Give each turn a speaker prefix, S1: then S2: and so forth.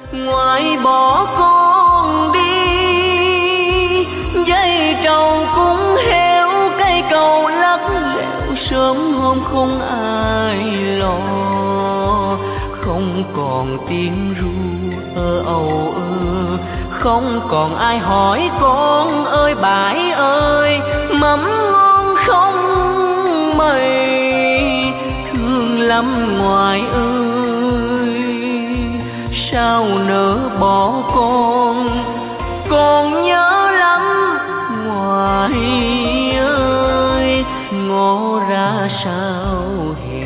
S1: ngoại bỏ con đi. Dây trầu cũng héo, cây cầu lắc lẻo, sớm hôm không ai lo. Không còn tiếng ru âu ơ, không còn ai hỏi con ơi bãi ơi, mắm ngon không mây, thương lắm ngoại ơi. Sao nỡ bỏ con nhớ lắm ngoại ơi, ngó ra sao